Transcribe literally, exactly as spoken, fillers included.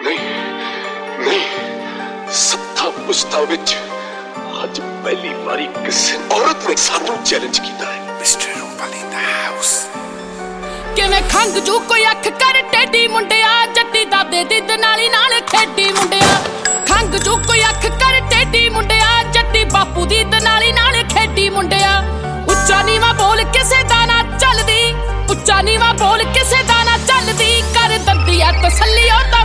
नहीं नहीं सत्ता पुश्ता विच आज पहली बारी किसी औरत ने सानू चैलेंज किया है। Mr Rupali in the house किवें खंग जू कोई अख कर टेडी मुंडिया जट्टी दादे दी दनाली नाल खेडी मुंडिया खंग जू कोई अख कर टेडी मुंडिया जट्टी बापू दी दनाली नाल खेडी मुंडिया उच्चा नीवा बोल किसे दा ना चलदी उच्चा नीवा बोल किसे दा ना चलदी कर दंदी ऐ तसल्ली ओ